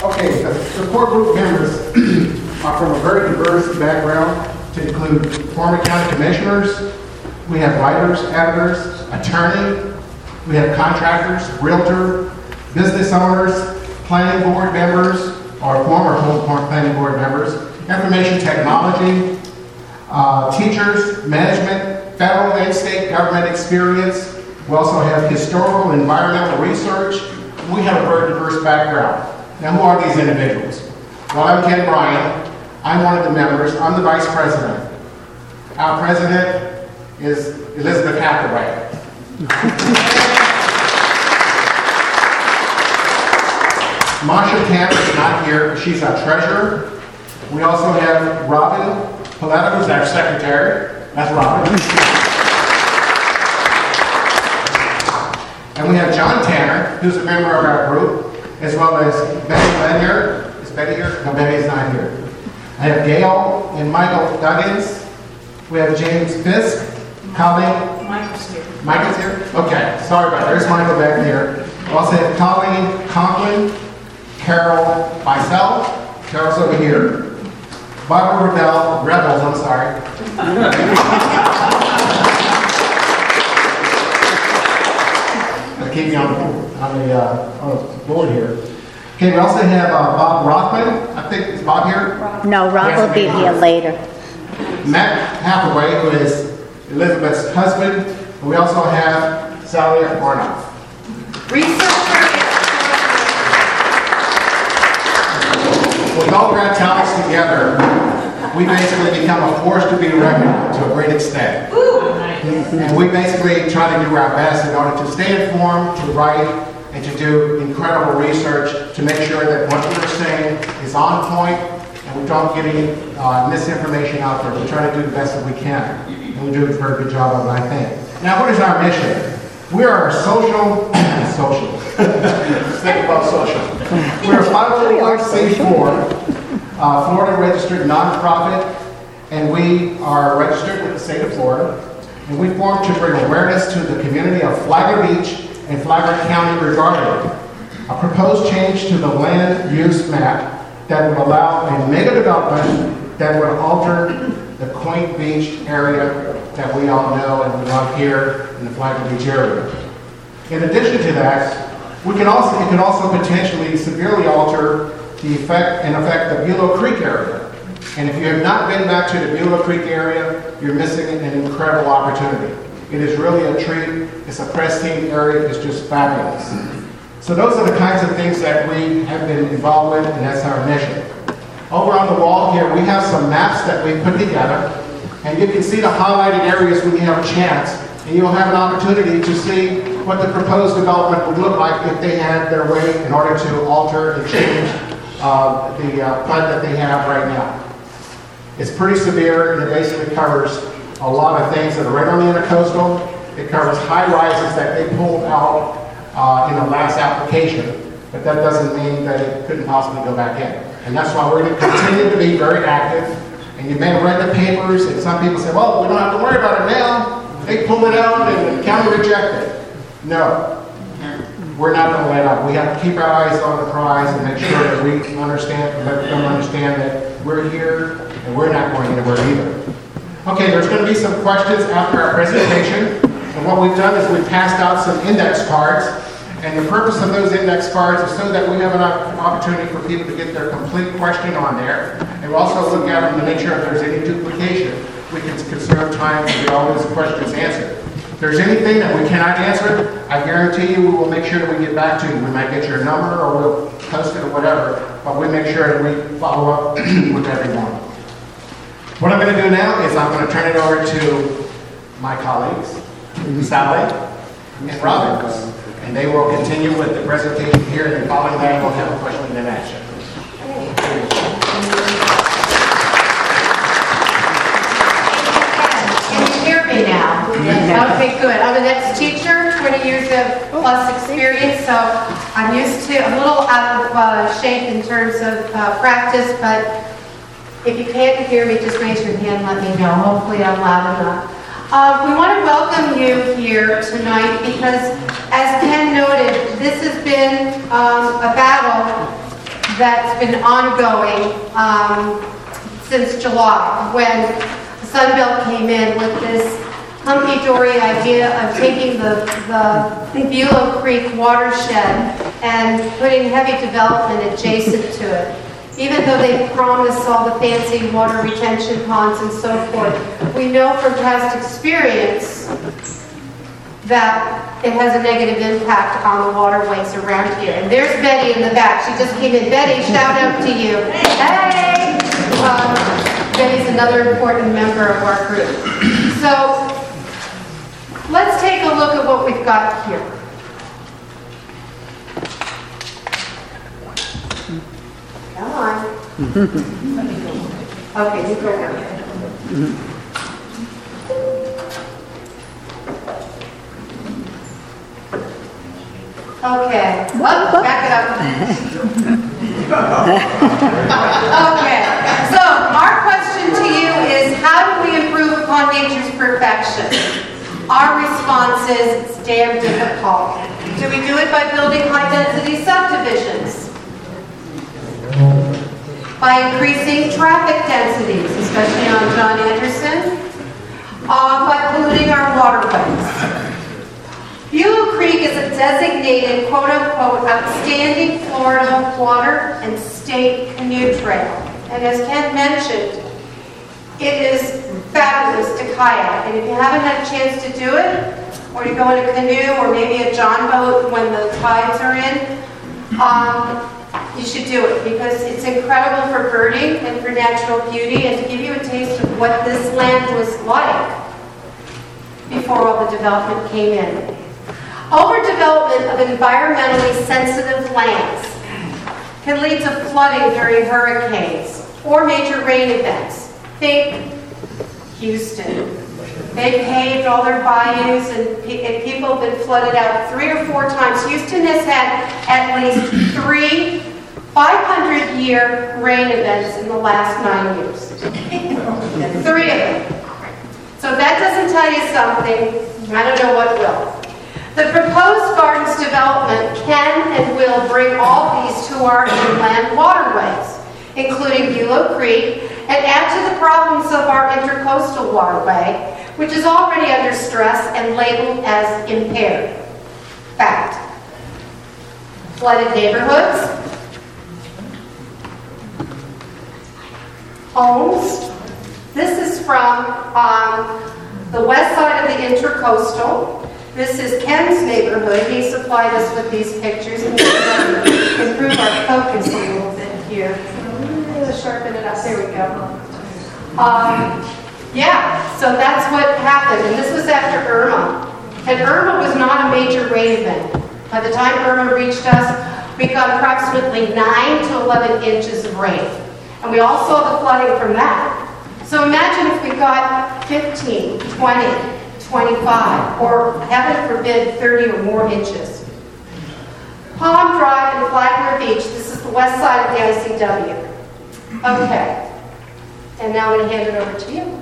Okay, the core group members are from a very diverse background to include former county commissioners, we have writers, editors, attorney, we have contractors, realtor, business owners, planning board members, or former planning board members, information technology, teachers, management, federal and state government experience. We also have historical and environmental research. We have a very diverse background. Now, who are these individuals? Well, I'm Ken Bryan. I'm one of the members. I'm the vice president. Our president is Elizabeth Hathaway. Marsha Tanner is not here. She's our treasurer. We also have Robin Paletta, who's our secretary. That's Robin. And we have John Tanner, who's a member of our group, as well as Betty Lanier. Is Betty here? No, Betty's not here. I have Gail and Michael Duggins. We have James Fisk, Colleen. Michael's here. Michael's here? Okay, sorry about that. There's Michael back there. We also have Colleen Conklin, Carol myself. Carol's over here. Barbara Rebels, I'm sorry. I'll keep you on the board here. Okay, we also have Bob Rothman. I think, is Bob here? No, Rob will be here later. Matt Hathaway, who is Elizabeth's husband. And we also have Sally Arnoff. With all of our talents together, we basically become a force to be reckoned to a great extent. And we basically try to do our best in order to stay informed, to write, and to do incredible research to make sure that what we're saying is on point and we don't get any misinformation out there. We try to do the best that we can. And we do a very good job of it, I think. Now, what is our mission? We are a social. Let's think about social. We're a 501c4, Florida registered nonprofit, and we are registered with the state of Florida. And we formed to bring awareness to the community of Flagler Beach and Flagler County regarding a proposed change to the land use map that would allow a mega development that would alter the quaint beach area that we all know and we love here in the Flagler Beach area. In addition to that, it could also potentially severely alter the affect the Bulow Creek area. And if you have not been back to the Bulow Creek area, you're missing an incredible opportunity. It is really a treat. It's a pristine area. It's just fabulous. So those are the kinds of things that we have been involved with, and that's our mission. Over on the wall here, we have some maps that we put together, and you can see the highlighted areas when you have a chance, and you'll have an opportunity to see what the proposed development would look like if they had their way in order to alter and change the flood that they have right now. It's pretty severe, and it basically covers a lot of things that are right on the intercoastal. It covers high rises that they pulled out in the last application, but that doesn't mean that it couldn't possibly go back in. And that's why we're going to continue to be very active. And you may have read the papers, and some people say, well, we don't have to worry about it now. They pulled it out and the county rejected it. No, we're not going to let up. We have to keep our eyes on the prize and make sure that we understand, and let them understand that we're here and we're not going anywhere either. Okay, there's going to be some questions after our presentation. And what we've done is we've passed out some index cards. And the purpose of those index cards is so that we have an opportunity for people to get their complete question on there. And we'll also look at them to make sure if there's any duplication, we can conserve time to get all those questions answered. If there's anything that we cannot answer, I guarantee you we will make sure that we get back to you. We might get your number or we'll post it or whatever, but we make sure that we follow up with everyone. What I'm going to do now is I'm going to turn it over to my colleagues, Sally and Robin, and they will continue with the presentation here, and then following that we'll have a question and answer. Can you hear me now? Okay, good. I'm an ex-teacher, 20 years of plus experience, so I'm used to, I'm a little out of shape in terms of practice, but if you can't hear me, just raise your hand, let me know. Hopefully I'm loud enough. We want to welcome you here tonight because, as Ken noted, this has been a battle that's been ongoing since July, when Sunbelt came in with this hunky-dory idea of taking the Bulow Creek watershed and putting heavy development adjacent to it. Even though they promised all the fancy water retention ponds and so forth, we know from past experience that it has a negative impact on the waterways around here. And there's Betty in the back. She just came in. Betty, shout out to you. Hey! Betty's another important member of our group. So let's take a look at what we've got here. Come on. Okay, you go ahead. Okay. Oh, back it up. Okay. So our question to you is, how do we improve upon nature's perfection? Our response is, it's damn difficult. Do we do it by building high-density subdivisions? By increasing traffic densities, especially on John Anderson? By polluting our waterways? Bulow Creek is a designated, quote-unquote, outstanding Florida water and state canoe trail. And as Ken mentioned, it is fabulous to kayak. And if you haven't had a chance to do it, or to go in a canoe, or maybe a john boat when the tides are in, you should do it, because it's incredible for birding and for natural beauty, and to give you a taste of what this land was like before all the development came in. Overdevelopment of environmentally sensitive lands can lead to flooding during hurricanes or major rain events. Think Houston. They paved all their bayous, and people have been flooded out 3 or 4 times. Houston has had at least 3 500-year rain events in the last 9 years. 3 of them. So if that doesn't tell you something, I don't know what will. The proposed gardens development can and will bring all these to our inland waterways, including Bulow Creek, and add to the problems of our intercoastal waterway, which is already under stress and labeled as impaired. Fact. Flooded neighborhoods, homes. This is from the west side of the intercoastal. This is Ken's neighborhood. He supplied us with these pictures, and we're going to improve our focus a little bit here. Let's sharpen it up. There we go. Yeah, so that's what happened, and this was after Irma. And Irma was not a major rain event. By the time Irma reached us, we got approximately 9 to 11 inches of rain. And we all saw the flooding from that. So imagine if we got 15, 20, 25, or heaven forbid, 30 or more inches. Palm Drive and Flagler Beach, this is the west side of the ICW. Okay. And now I'm going to hand it over to you.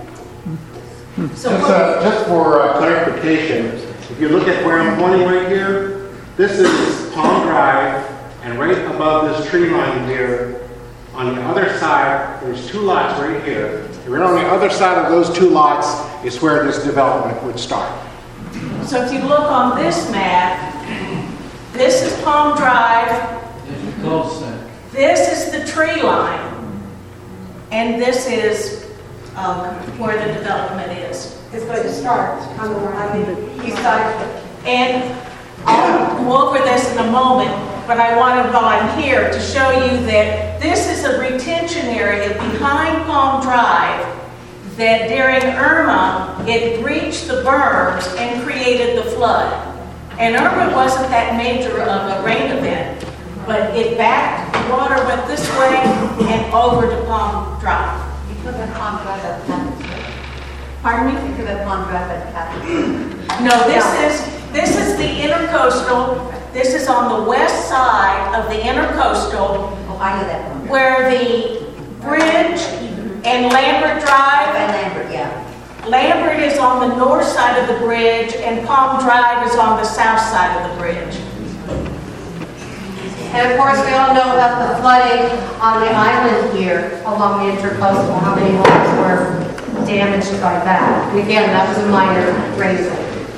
Just for clarification, if you look at where I'm pointing right here, this is Palm Drive, and right above this tree line here, on the other side, there's 2 lots right here. And right on the other side of those 2 lots is where this development would start. So if you look on this map, this is Palm Drive, this is the tree line, and this is where the development is. It's going to start on the east side of it. And I'll go over this in a moment, but I want to volunteer to show you that this is a retention area behind Palm Drive that during Irma, it breached the berms and created the flood. And Irma wasn't that major of a rain event, but it backed, the water went this way and over to Palm Drive. You put that Palm Drive at Catholic. Pardon me? You put that Palm Drive at Catholic. No, this is the intercoastal. This is on the west side of the intercoastal, Oh, I know that one. where the bridge and Lambert Drive. By Lambert, yeah. Lambert is on the north side of the bridge, and Palm Drive is on the south side of the bridge. And of course, we all know about the flooding on the island here along the Intercoastal, how many homes were damaged by that. And again, that was a minor raising.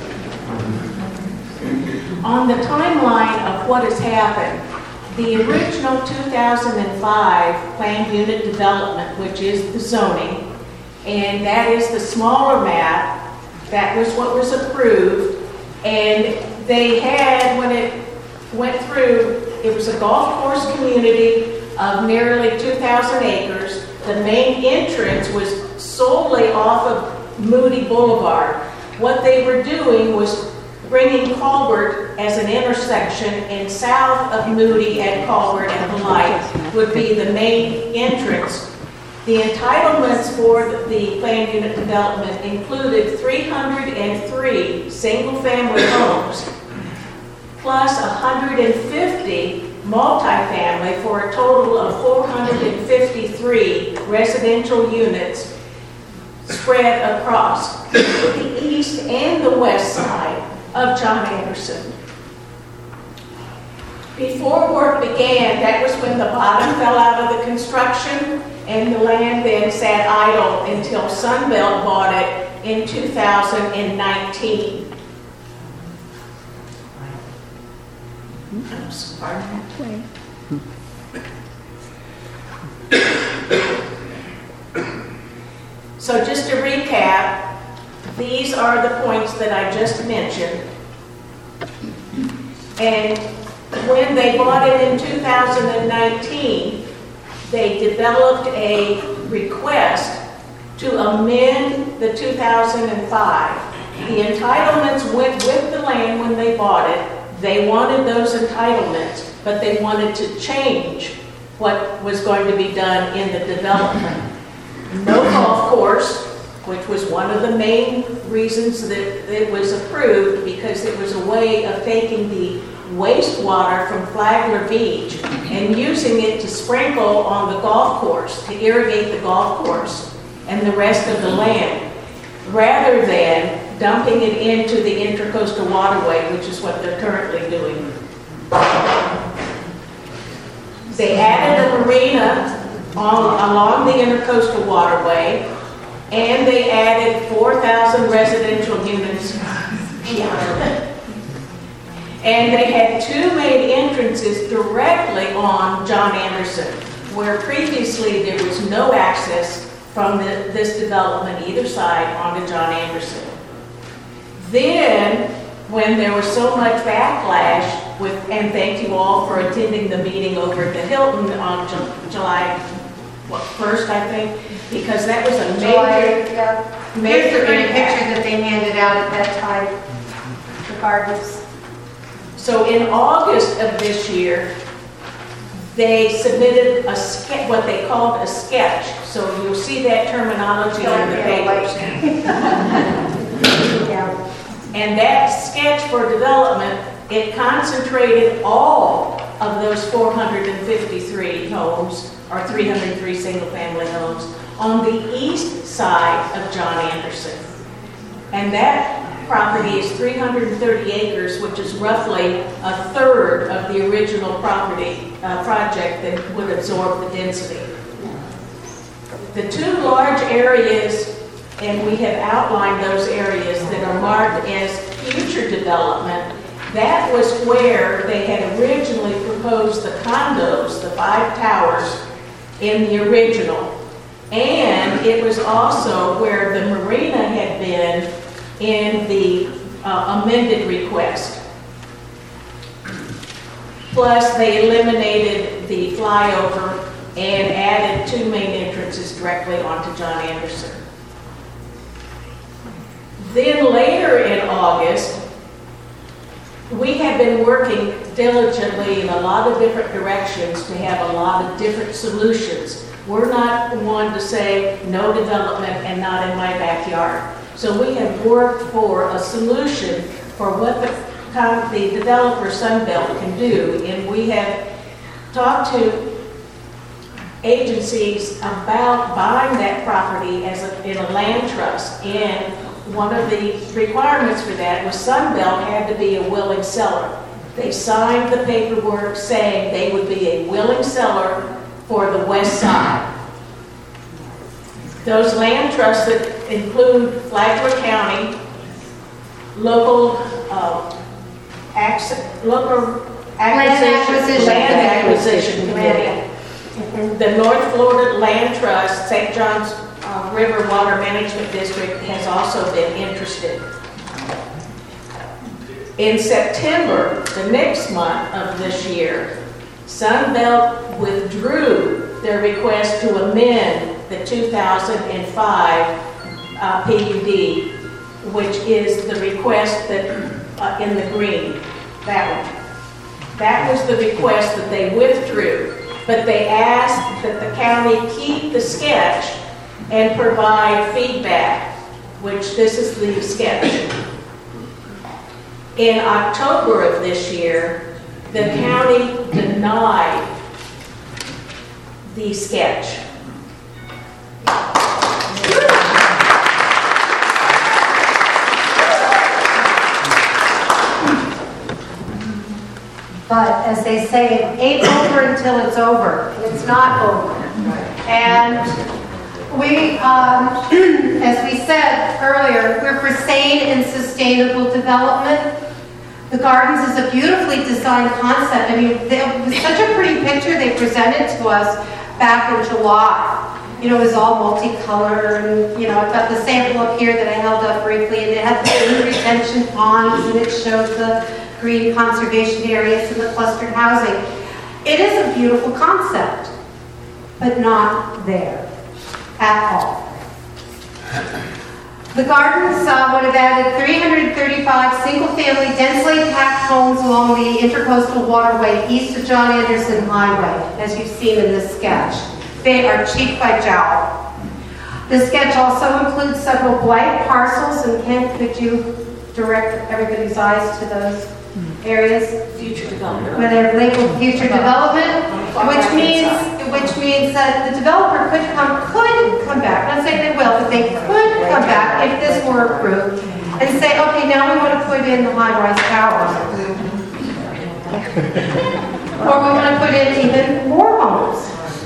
On the timeline of what has happened, the original 2005 planned unit development, which is the zoning, and that is the smaller map, that was what was approved, and they had, when it went through, it was a golf course community of nearly 2,000 acres. The main entrance was solely off of Moody Boulevard. What they were doing was bringing Colbert as an intersection, and south of Moody at Colbert and the light would be the main entrance. The entitlements for the planned unit development included 303 single-family homes, plus 150 multifamily, for a total of 453 residential units spread across the east and the west side of John Anderson. Before work began, that was when the bottom fell out of the construction, and the land then sat idle until Sunbelt bought it in 2019. I'm sorry. So just to recap, these are the points that I just mentioned. And when they bought it in 2019, they developed a request to amend the 2005. The entitlements went with the land when they bought it. They wanted those entitlements, but they wanted to change what was going to be done in the development. No golf course, which was one of the main reasons that it was approved, because it was a way of taking the wastewater from Flagler Beach and using it to sprinkle on the golf course, to irrigate the golf course and the rest of the land, rather than dumping it into the Intercoastal Waterway, which is what they're currently doing. They added a marina along the Intercoastal Waterway, and they added 4,000 residential units. And they had two main entrances directly on John Anderson, where previously there was no access from this development either side onto John Anderson. Then, when there was so much backlash, and thank you all for attending the meeting over at the Hilton on July 1st, I think, because that was a major Here's the pretty impact. picture that they handed out at that time, the gardens. So in August of this year, they submitted a sketch, what they called a sketch. So you'll see that terminology in the papers. And that sketch for development, it concentrated all of those 453 homes, or 303 single-family homes, on the east side of John Anderson. And that property is 330 acres, which is roughly a third of the original property project that would absorb the density. The two large areas, and we have outlined those areas that are marked as future development, that was where they had originally proposed the condos, the 5 towers, in the original. And it was also where the marina had been in the amended request. Plus, they eliminated the flyover and added 2 main entrances directly onto John Anderson. Then later in August, we have been working diligently in a lot of different directions to have a lot of different solutions. We're not one to say no development and not in my backyard. So we have worked for a solution for what the developer Sunbelt can do, and we have talked to agencies about buying that property in a land trust. And one of the requirements for that was Sunbelt had to be a willing seller. They signed the paperwork saying they would be a willing seller for the west side. Those land trusts that include Flagler County, local land acquisition committee, the North Florida Land Trust, St. Johns River Water Management District has also been interested. In September, the next month of this year, Sunbelt withdrew their request to amend the 2005 PUD, which is the request that in the green, that one. That was the request that they withdrew, but they asked that the county keep the sketch and provide feedback, which this is the sketch. In October of this year, the county denied the sketch. But as they say, it ain't over until it's over. And it's not over. And we, as we said earlier, we're for sane and sustainable development. The Gardens is a beautifully designed concept. I mean, it was such a pretty picture they presented to us back in July. You know, it was all multicolored, and, you know, I've got the sample up here that I held up briefly, and it had the green retention ponds, and it showed the green conservation areas and the clustered housing. It is a beautiful concept, but not there at all. The Gardens would have added 335 single-family, densely packed homes along the Intercoastal Waterway east of John Anderson Highway, as you've seen in this sketch. They are cheek by jowl. The sketch also includes several blank parcels, and Ken, could you direct everybody's eyes to those areas? Future development. Where they're labeled future development, which means that the developer could come back, not saying they will, but they could come back if this were approved and say, okay, now we want to put in the high-rise towers. Or we want to put in even more homes.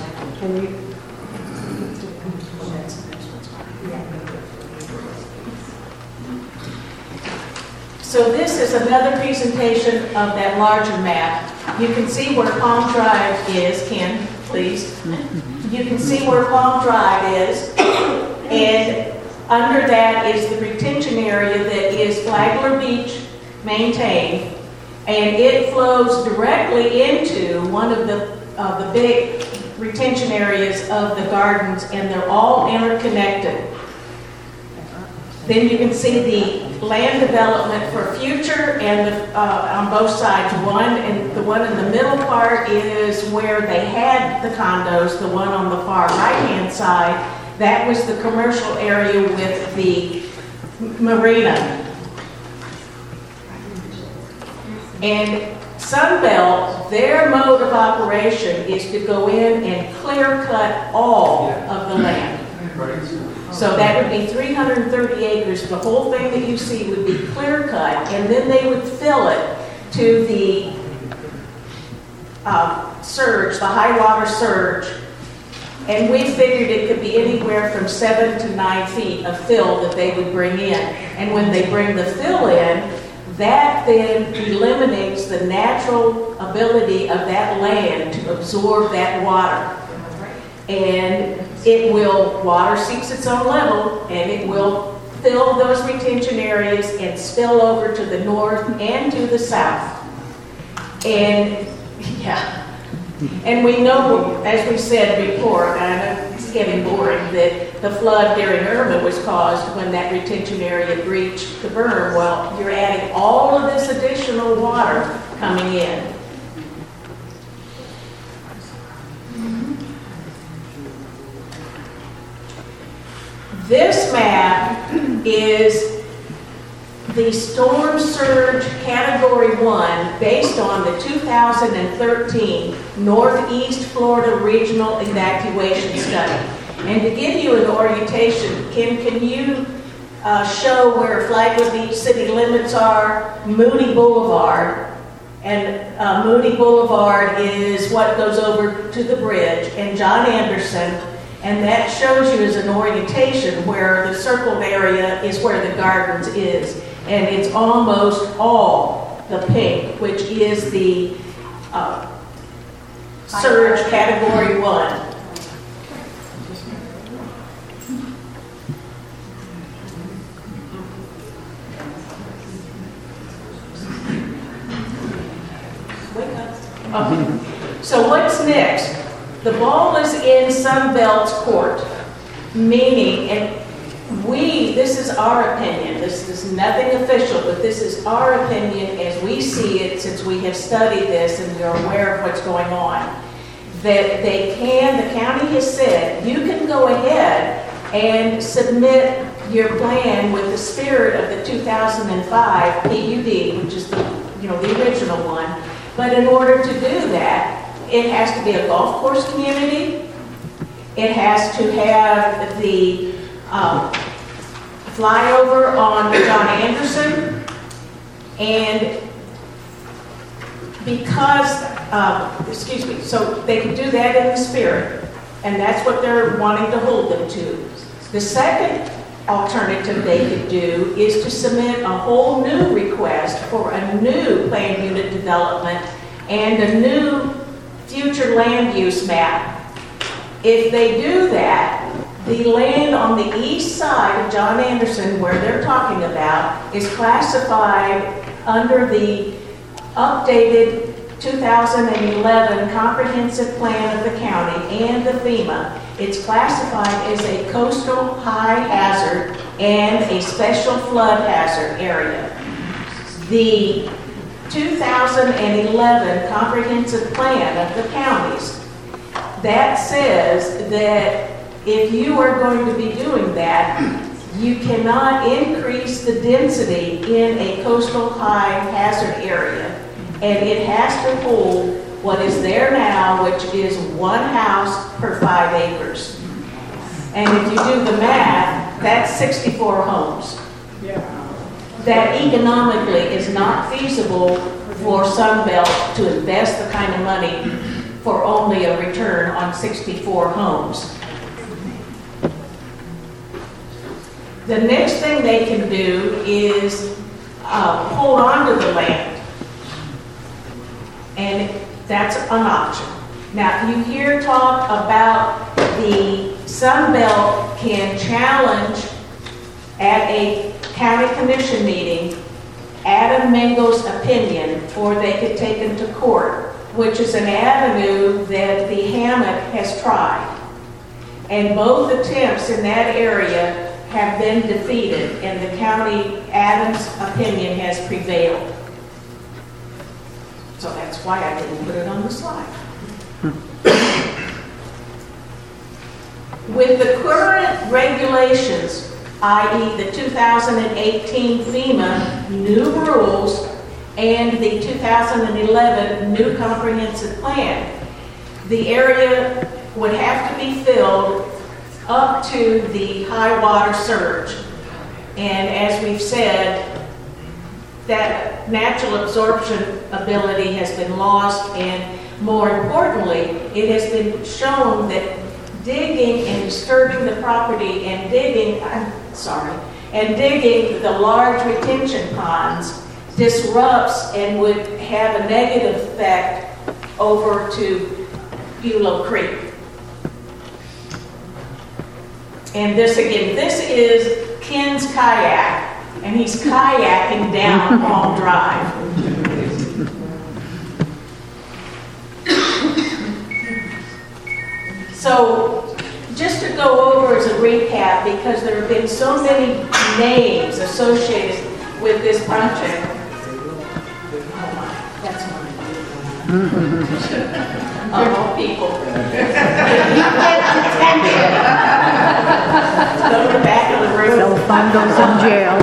So this is another presentation of that larger map. You can see where Palm Drive is, Ken, please. You can see where Palm Drive is, and under that is the retention area that is Flagler Beach maintained, and it flows directly into one of the big retention areas of the Gardens, and they're all interconnected. Then you can see the land development for future and on both sides. The one in the middle part is where they had the condos. The one on the far right-hand side, that was the commercial area with the marina. And Sunbelt, their mode of operation is to go in and clear cut all of the land. So that would be 330 acres. The whole thing that you see would be clear cut, and then they would fill it to the surge, the high water surge. And we figured it could be anywhere from 7 to 9 feet of fill that they would bring in. And when they bring the fill in, that then eliminates the natural ability of that land to absorb that water. And it will, water seeks its own level, and it will fill those retention areas and spill over to the north and to the south. And, yeah. And we know, as we said before, and I know it's getting boring, that the flood during Irma was caused when that retention area breached the berm. Well, you're adding all of this additional water coming in. This map is the storm surge category 1 based on the 2013 Northeast Florida Regional Evacuation Study. And to give you an orientation, Kim, can you show where Flagler Beach city limits are, Moody Boulevard, And Moody Boulevard is what goes over to the bridge, and John Anderson, and that shows you as an orientation where the circled area is where the gardens is, and it's almost all the pink, which is the surge category 1. Okay. So what's next? The ball is in Sunbelt's court, meaning, and this is our opinion, this is nothing official, but this is our opinion as we see it since we have studied this and we're aware of what's going on, that the county has said, you can go ahead and submit your plan with the spirit of the 2005 PUD, which is the original one. But in order to do that, it has to be a golf course community. It has to have the flyover on John Anderson. And because, so they can do that in the spirit. And that's what they're wanting to hold them to. The second alternative they could do is to submit a whole new request for a new planned unit development and a new future land use map. If they do that, the land on the east side of John Anderson, where they're talking about, is classified under the updated 2011 comprehensive plan of the county and the FEMA. It's classified as a coastal high hazard and a special flood hazard area. The 2011 comprehensive plan of the counties, that says that if you are going to be doing that, you cannot increase the density in a coastal high hazard area, and it has to hold what is there now, which is 1 house per 5 acres. And if you do the math, that's 64 homes. That economically is not feasible for Sunbelt to invest the kind of money for only a return on 64 homes. The next thing they can do is hold on to the land. And that's an option. Now, you hear talk about the Sunbelt can challenge at a county commission meeting Adam Mengel's opinion, or they could take him to court, which is an avenue that the Hammock has tried. And both attempts in that area have been defeated, and the county Adams opinion has prevailed. So that's why I didn't put it on the slide. With the current regulations, i.e. the 2018 FEMA new rules and the 2011 new comprehensive plan, the area would have to be filled up to the high water surge. And as we've said, that natural absorption ability has been lost, and more importantly, it has been shown that digging and disturbing the property and digging the large retention ponds disrupts and would have a negative effect over to Bulow Creek. And this is Ken's kayak, and he's kayaking down Palm Drive. So, just to go over as a recap, because there have been so many names associated with this project. Oh my, that's mine. All people. Go to the back of the room. No fun goes in jail.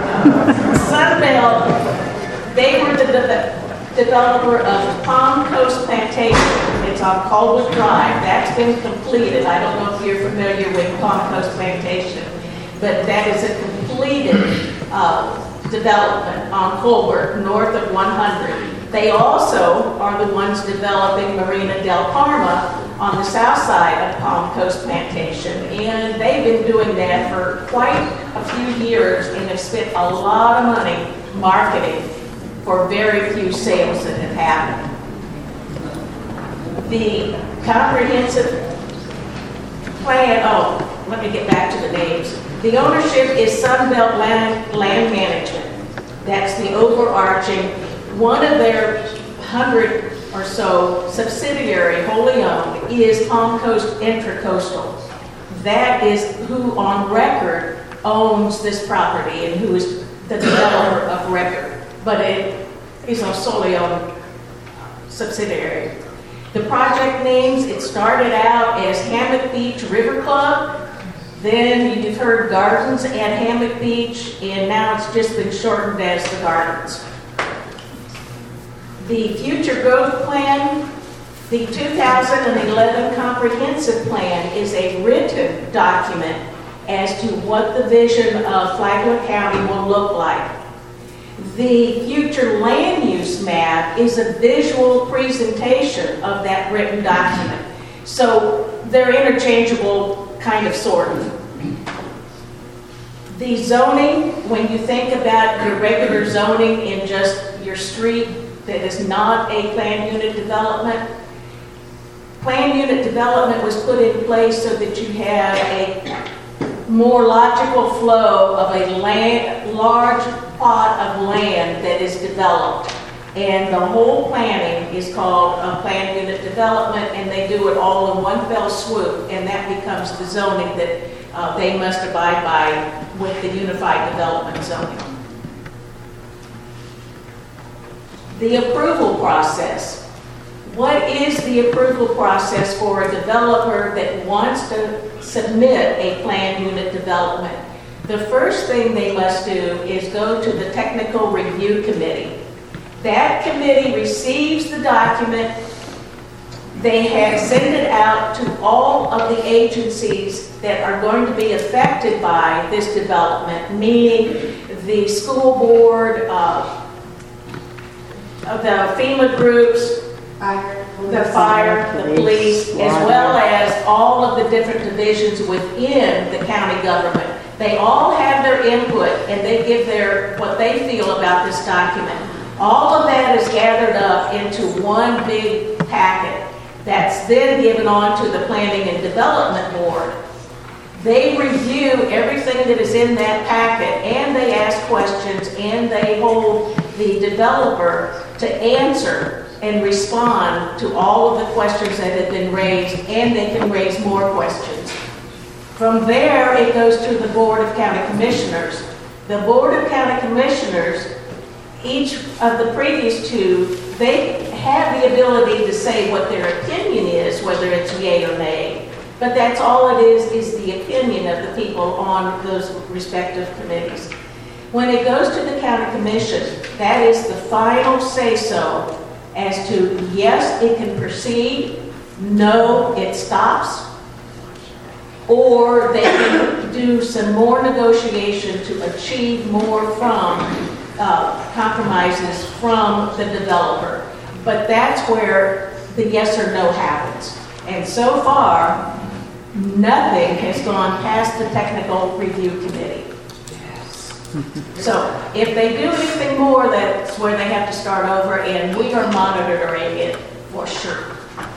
Sunbelt, they were the developer of Palm Coast Plantation. It's on Colwood Drive. That's been completed. I don't know if you're familiar with Palm Coast Plantation, but that is a completed development on Colbert, north of 100. They also are the ones developing Marina del Parma on the south side of Palm Coast Plantation, and they've been doing that for quite a few years and have spent a lot of money marketing for very few sales that have happened. The comprehensive plan, let me get back to the names. The ownership is Sunbelt Land Management. That's the overarching, one of their 100 or so subsidiary, wholly owned, is Palm Coast Intracoastal. That is who on record owns this property and who is the developer of record. But it is a solely owned subsidiary. The project names, it started out as Hammock Beach River Club, then you've heard Gardens at Hammock Beach, and now it's just been shortened as the Gardens. The future growth plan, the 2011 comprehensive plan is a written document as to what the vision of Flagler County will look like. The future land use map is a visual presentation of that written document. So they're interchangeable, kind of, sort of. The zoning, when you think about your regular zoning in just your street that is not a planned unit development, planned unit development was put in place so that you have a more logical flow of a large plot of land that is developed. And the whole planning is called a planned unit development, and they do it all in one fell swoop, and that becomes the zoning that they must abide by with the unified development zoning. The approval process. What is the approval process for a developer that wants to submit a planned unit development? The first thing they must do is go to the technical review committee. That committee receives the document. They send it out to all of the agencies that are going to be affected by this development, meaning the school board, the FEMA groups, the fire, the police, as well as all of the different divisions within the county government. They all have their input, and they give what they feel about this document. All of that is gathered up into one big packet that's then given on to the Planning and Development Board. They review everything that is in that packet, and they ask questions, and they hold the developer to answer and respond to all of the questions that have been raised, and they can raise more questions. From there, it goes to the Board of County Commissioners. The Board of County Commissioners, each of the previous two, they have the ability to say what their opinion is, whether it's yay or nay. But that's all it is the opinion of the people on those respective committees. When it goes to the county commission, that is the final say-so as to yes, it can proceed, no, it stops, or they can do some more negotiation to achieve more from compromises from the developer. But that's where the yes or no happens. And so far, nothing has gone past the technical review committee. So if they do anything more, that's where they have to start over, and we are monitoring it for sure.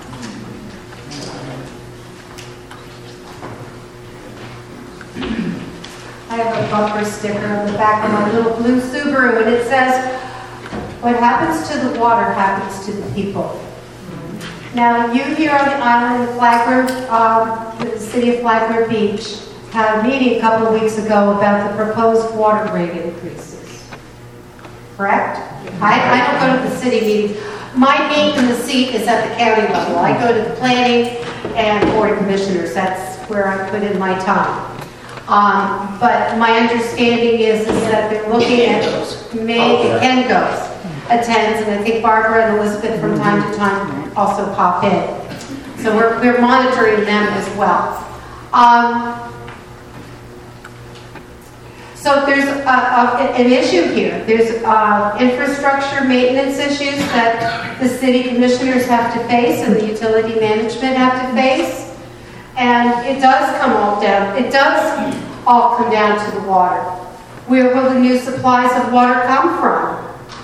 I have a bumper sticker on the back of my little blue Subaru, and it says, "What happens to the water happens to the people." Now, you here on the island of Flagler, the city of Flagler Beach, had a meeting a couple of weeks ago about the proposed water rate increases. Correct? I don't go to the city meetings. My meet in the seat is at the county level. I go to the planning and board of commissioners. That's where I put in my time. But my understanding is that they're looking at Ken goes, attends, and I think Barbara and Elizabeth from time to time also pop in. So we're monitoring them as well. So there's an issue here. There's infrastructure maintenance issues that the city commissioners have to face and the utility management have to face. And it does come all come down to the water. Where will the new supplies of water come from?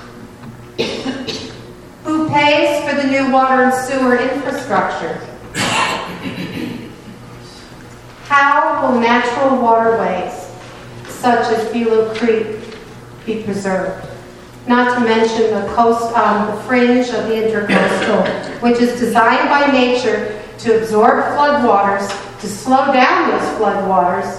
Who pays for the new water and sewer infrastructure? How will natural waterways such as Below Creek be preserved? Not to mention the the fringe of the intercoastal, which is designed by nature to absorb floodwaters, to slow down those floodwaters,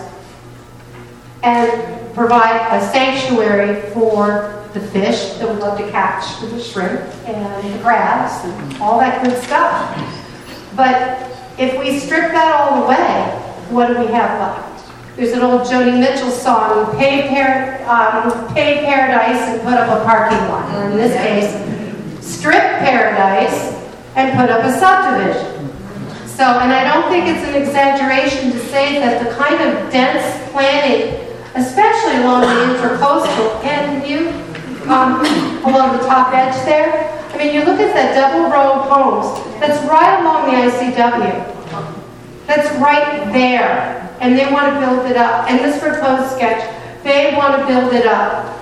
and provide a sanctuary for the fish that we love to catch, the shrimp and the crabs and all that good stuff. But if we strip that all away, what do we have left? There's an old Joni Mitchell song, pay paradise and put up a parking lot. Or in this case, strip paradise and put up a subdivision. So, and I don't think it's an exaggeration to say that the kind of dense planning, especially along the intercoastal, and you, along the top edge there, I mean, you look at that double row of homes, that's right along the ICW. That's right there. And they want to build it up. And this proposed sketch, they want to build it up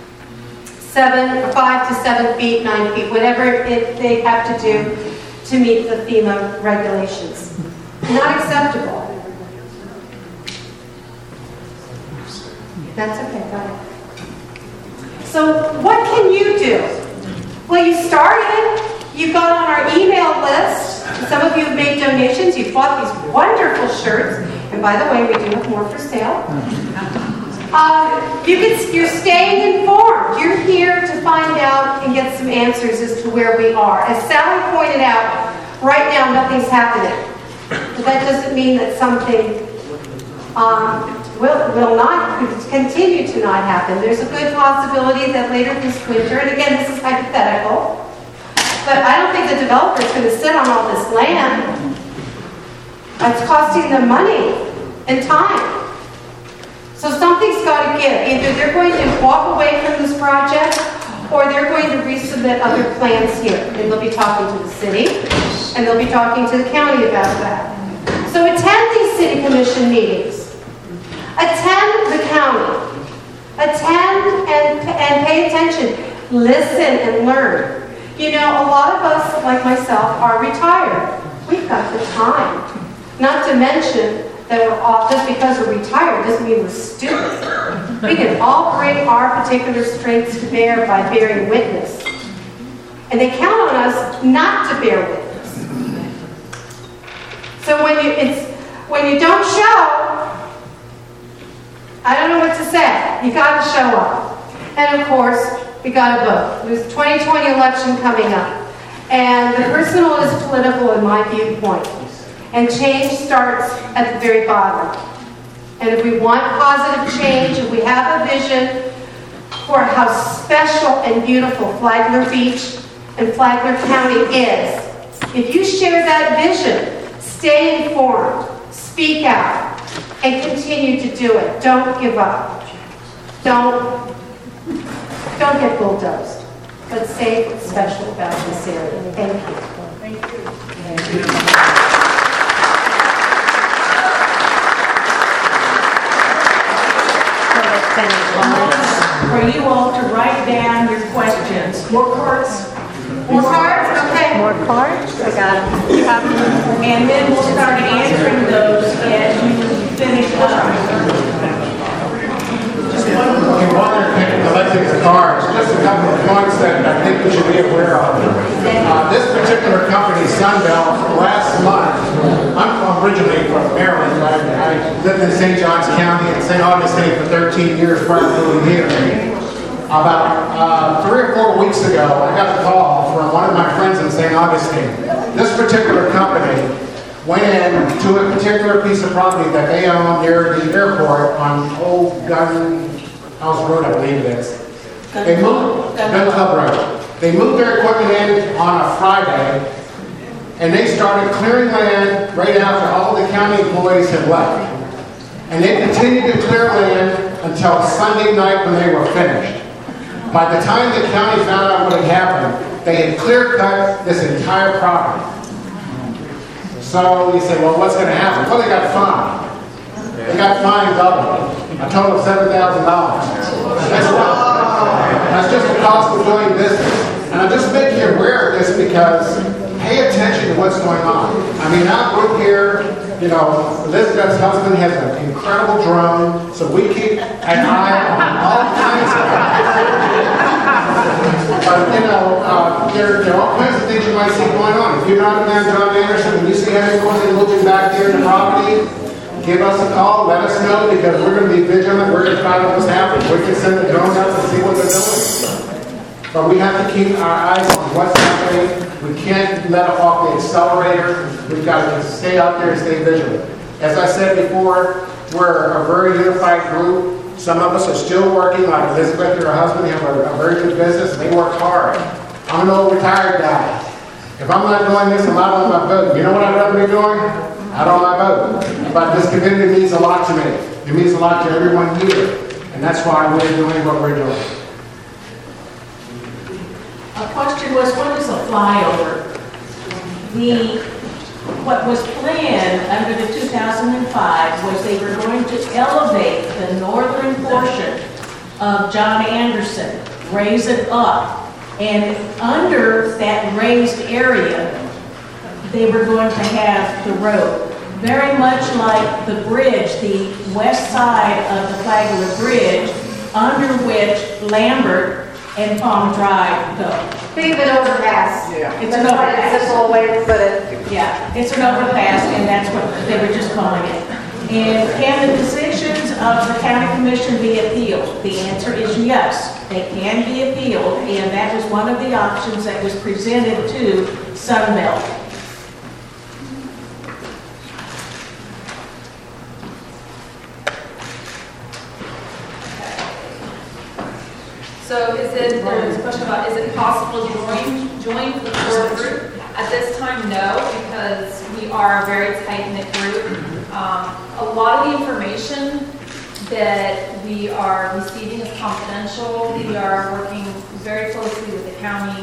5 to 7 feet, 9 feet, whatever they have to do to meet the FEMA regulations. Not acceptable. That's okay, go ahead. So what can you do? Well, you started. You got on our email list. Some of you have made donations. You've bought these wonderful shirts. And by the way, we do have more for sale. You're staying informed. You're here to find out and get some answers as to where we are. As Sally pointed out, right now nothing's happening. But that doesn't mean that something will not continue to not happen. There's a good possibility that later this winter, and again, this is hypothetical, but I don't think the developer's going to sit on all this land. It's costing them money and time. So something's got to give. Either they're going to walk away from this project or they're going to resubmit other plans here. And they'll be talking to the city and they'll be talking to the county about that. So attend these city commission meetings. Attend the county. Attend and pay attention. Listen and learn. You know, a lot of us, like myself, are retired. We've got the time. Not to mention that we're all, just because we're retired doesn't mean we're stupid. We can all bring our particular strengths to bear by bearing witness. And they count on us not to bear witness. So when you don't show, I don't know what to say. You got to show up. And of course, we got to vote. There's the 2020 election coming up. And the personal is political in my viewpoint. And change starts at the very bottom. And if we want positive change, if we have a vision for how special and beautiful Flagler Beach and Flagler County is, if you share that vision, stay informed, speak out, and continue to do it. Don't give up. Don't get bulldozed. Let's say what's special about this area. Thank you. Thank you. Thank you. For you all to write down your questions. More cards? More cards? Okay. More cards? I got them. And then we'll start answering those as you finish up. While they're collecting the cards, just a couple of points that I think we should be aware of. This particular company, Sunbelt, last month, I'm originally from Maryland, but I lived in St. Johns County and St. Augustine for 13 years prior to moving here. About 3 or 4 weeks ago, I got a call from one of my friends in St. Augustine. This particular company went in to a particular piece of property that they own near the airport on Old Gun House Road, I believe it is. They moved Gun Club Road. They moved their equipment in on a Friday, and they started clearing land right after all the county employees had left. And they continued to clear land until Sunday night when they were finished. By the time the county found out what had happened, they had clear cut this entire property. So you say, well, what's going to happen? Well, they got fined. They got fined double, a total of $7,000. That's just the cost of doing business. And I'm just making you aware of this because pay attention to what's going on. I mean, our group here, you know, Elizabeth's husband has an incredible drone, so we keep an eye on all kinds of but, you know, there are all kinds of things you might see going on. If you're not down John Anderson and you see anyone looking back there in the property, give us a call, let us know, because we're going to be vigilant. We're going to find out what's happening. We can send the drones out to see what they're doing. But we have to keep our eyes on what's happening. We can't let off the accelerator. We've got to stay out there and stay vigilant. As I said before, we're a very unified group. Some of us are still working, like Elizabeth and her husband have a very good business, and they work hard. I'm an old retired guy. If I'm not doing this, I'm out on my boat. You know what I'd rather be doing? Out on my boat. But this community means a lot to me. It means a lot to everyone here. And that's why we're doing what we're doing. A question was, what is a flyover? What was planned under the 2005 was they were going to elevate the northern portion of John Anderson, raise it up, and under that raised area, they were going to have the road. Very much like the bridge, the west side of the Flagler Bridge, under which Lambert and Palm Drive go. Think of an overpass. It's an overpass. Simple way to put it. Yeah, it's an overpass, and that's what they were just calling it. And can the decisions of the county commission be appealed? The answer is yes, they can be appealed, and that was one of the options that was presented to Sunbelt. So there's a question about, is it possible to join the core group? At this time, no, because we are a very tight-knit group. A lot of the information that we are receiving is confidential. We are working very closely with the county.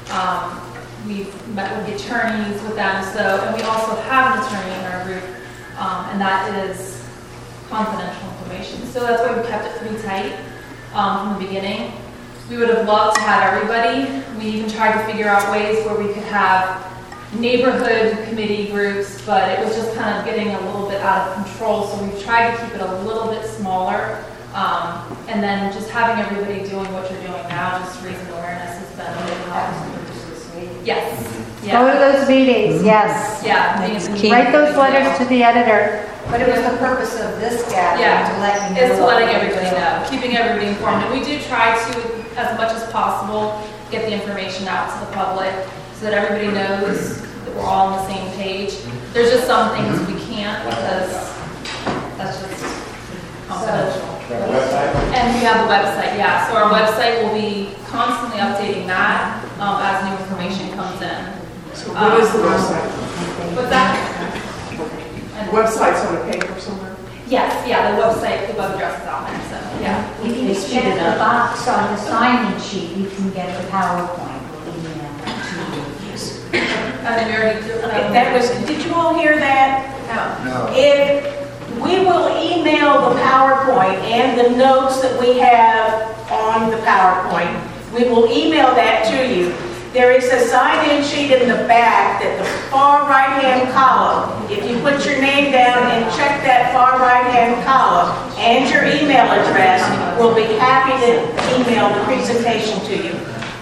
We've met with the attorneys with them, and we also have an attorney in our group, and that is confidential information. So that's why we kept it pretty tight from the beginning. We would have loved to have everybody. We even tried to figure out ways where we could have neighborhood committee groups, but it was just kind of getting a little bit out of control, so we've tried to keep it a little bit smaller. And then just having everybody doing what you're doing now, just raising awareness has been a big help. Yes. Yeah. Go to those meetings, yes. Yeah. Write those letters to the editor. But it was the purpose of this gathering Yeah, to let you know. it's letting everybody know, keeping everybody informed. And we do try to, as much as possible, get the information out to the public so that everybody knows that we're all on the same page. There's just some things we can't because that's just confidential. And we have a website, yeah. So our website will be constantly updating that as new information comes in. So what is the website? What's that? The website's on a paper somewhere? Yes, yeah, the website, the web address is on there, so, yeah. If you check the box on the sign-in sheet, you can get the PowerPoint. We'll email that to you. And we already do, That was, did you all hear that? no. If we will email the PowerPoint and the notes that we have on the PowerPoint, we will email that to you. There is a sign-in sheet in the back that the far right-hand column, if you put your name down and check that far right-hand column and your email address, we'll be happy to email the presentation to you.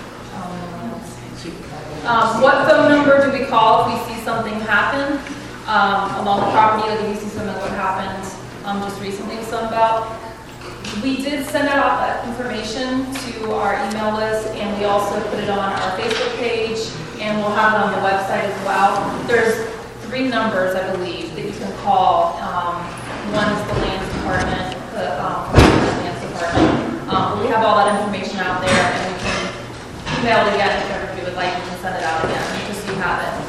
What phone number do we call if we see something happen along the property, like if we see something what happened just recently with Sunbelt? We did send out that information to our email list, and we also put it on our Facebook page, and we'll have it on the website as well. There's 3 numbers, I believe, that you can call. One is the Lands Department, the Lands Department. We have all that information out there, and we can email it again if everybody would like. We can send it out again, just so you have it.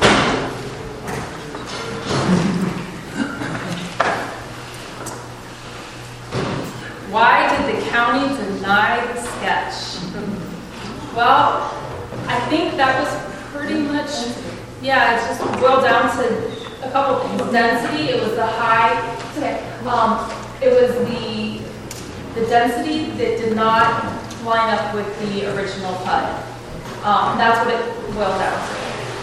Why did county denied the sketch. Well, I think that was pretty much, yeah, it's just boiled down to a couple things. Density, it was the high, it was the density that did not line up with the original PUD. That's what it boiled down to.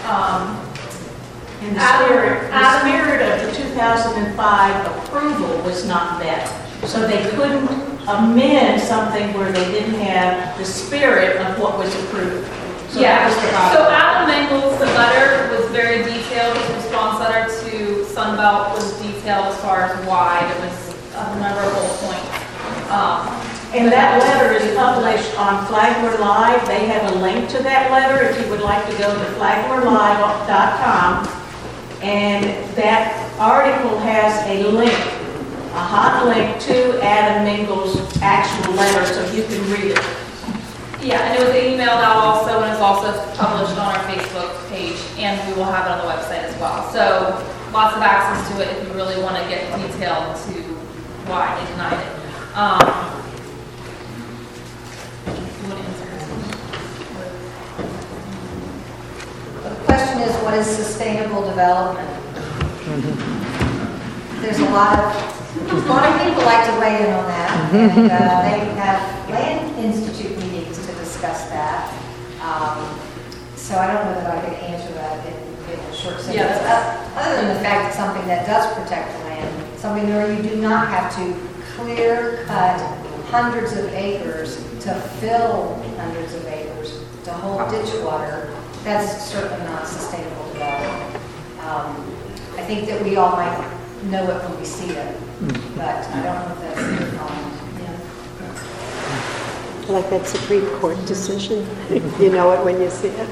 And the spirit of the 2005 approval was not met. So they couldn't amend something where they didn't have the spirit of what was approved. So Yeah, that was the so problem. Adam Mengel's letter was very detailed. His response letter to Sunbelt was detailed as far as why there was a number of bullet points. And that letter is published on Flagler Live. They have a link to that letter if you would like to go to flaglerlive.com. And that article has a link, a hot link to Adam Mengel's actual letter, so you can read it. Yeah, and it was emailed out also, and it's also published on our Facebook page, and we will have it on the website as well. So lots of access to it if you really want to get detailed to why they denied it. You want to answer this one? The question is, what is sustainable development? There's a lot of people like to weigh in on that, and they have Land Institute meetings to discuss that. So I don't know that I could answer that in a short sentence. Yeah, Other than the fact it's something that does protect the land, something where you do not have to clear cut hundreds of acres to fill hundreds of acres to hold ditch water. That's certainly not sustainable development. I think that we all might know it when we see it, but I don't know if that's defined. Like that Supreme Court decision. You know it when you see it.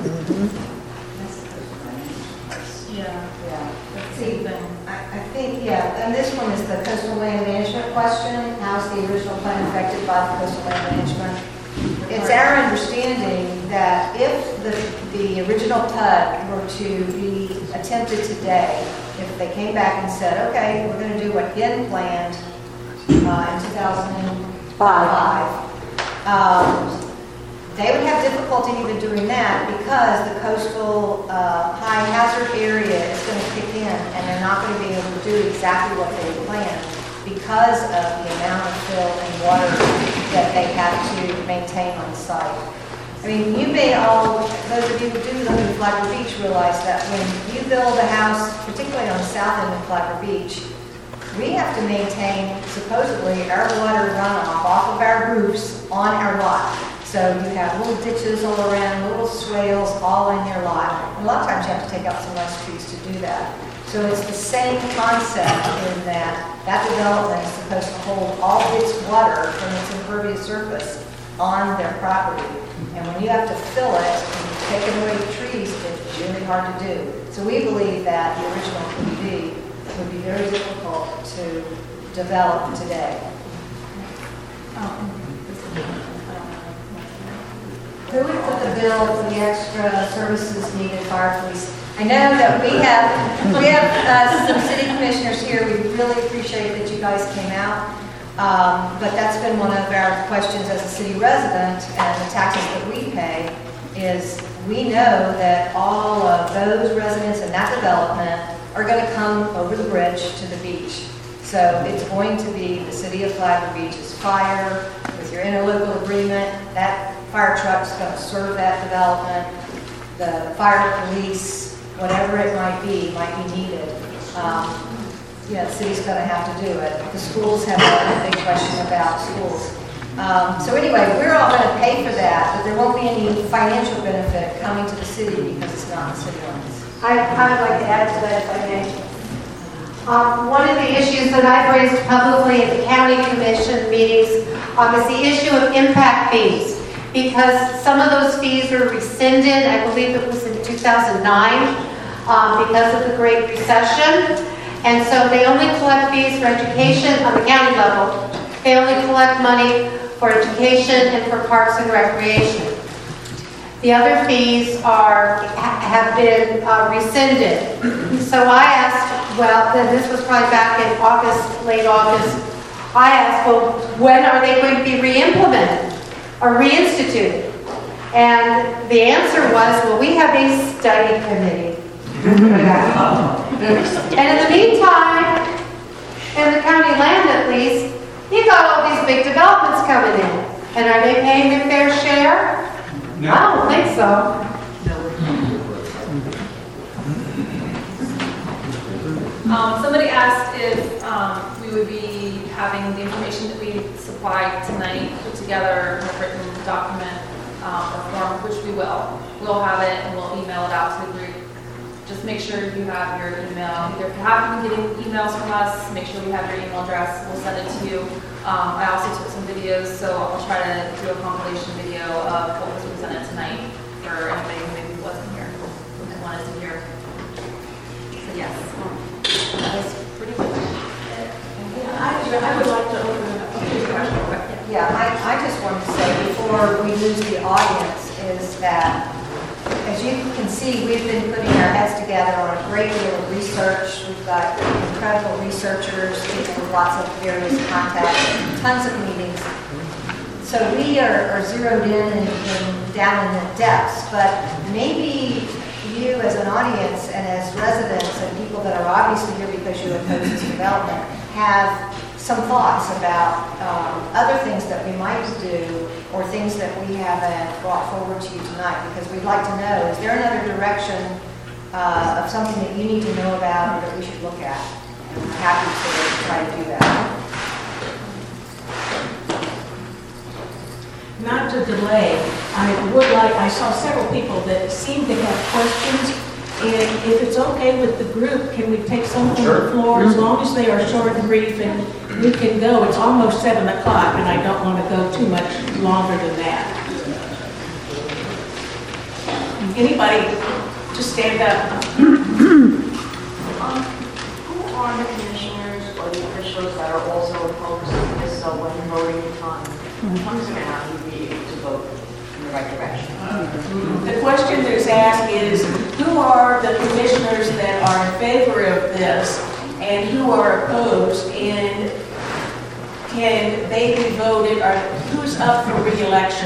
Yeah. See, I think, and this one is the coastal land management question. How's the original plan affected by the coastal land management? It's our understanding that if the original PUD were to be attempted today, if they came back and said, okay, we're going to do what Yen planned in 2005, they would have difficulty even doing that because the coastal high hazard area is going to kick in and they're not going to be able to do exactly what they planned because of the amount of fill and water that they have to maintain on site. I mean, you may all, those of you who do live in Flagler Beach realize that when you build a house, particularly on the south end of Flagler Beach, we have to maintain supposedly our water runoff off of our roofs on our lot. So you have little ditches all around, little swales all in your lot. And a lot of times you have to take out some nice trees to do that. So it's the same concept in that development is supposed to hold all its water from its impervious surface on their property. And when you have to fill it and you're taking away the trees, it's really hard to do. So we believe that the original PUD would be very difficult to develop today. Who would put the bill for the extra services needed fire police? I know that we have some city commissioners here. We really appreciate that you guys came out. But that's been one of our questions as a city resident, and the taxes that we pay is we know that all of those residents in that development are going to come over the bridge to the beach. So it's going to be the city of Flagler Beach's fire with your interlocal agreement. That fire truck's going to serve that development. The fire police, whatever it might be needed. The city's going to have to do it. The schools have a big question about schools. So anyway, we're all going to pay for that, but there won't be any financial benefit coming to the city because it's not in city limits. I would like to add to that if I may. One of the issues that I've raised publicly at the county commission meetings is the issue of impact fees. Because some of those fees were rescinded, I believe it was in 2009, because of the Great Recession. And so they only collect fees for education on the county level. They only collect money for education and for parks and recreation. The other fees have been rescinded. So I asked, well, then this was probably back in August, late August, I asked, well, when are they going to be re-implemented or reinstituted? And the answer was, well, we have a study committee. And in the meantime, in the county land at least, you got all these big developments coming in. And are they paying their fair share? No. I don't think so. Somebody asked if we would be having the information that we supplied tonight put together in a written document or form, which we will. We'll have it and we'll email it out to the group. Just make sure you have your email. Either if you haven't been getting emails from us, make sure we have your email address. We'll send it to you. I also took some videos, so I'll try to do a compilation video of what was presented tonight for anybody who maybe wasn't here and wanted to hear. So yes, that is pretty much it. I would like to open it up to questions. Yeah, I just wanted to say before we lose the audience is that, as you can see, we've been putting our heads together on a great deal of research. We've got incredible researchers, people with lots of various contacts, tons of meetings. So we are zeroed in and down in the depths, but maybe you as an audience and as residents and people that are obviously here because you oppose this development have some thoughts about other things that we might do or things that we haven't brought forward to you tonight, because we'd like to know, is there another direction of something that you need to know about or that we should look at? And we're happy to try to do that. Not to delay, I saw several people that seem to have questions, and if it's okay with the group, can we take some from the floor, as long as they are short and brief, and we can go. It's almost 7 o'clock, and I don't want to go too much longer than that. Anybody, just stand up. Who are the commissioners or the officials that are also opposed to this, so when voting time comes around, you'll be able to vote in the right direction? The question that's asked is, who are the commissioners that are in favor of this and who are opposed, and can they be voted, or who's up for re-election?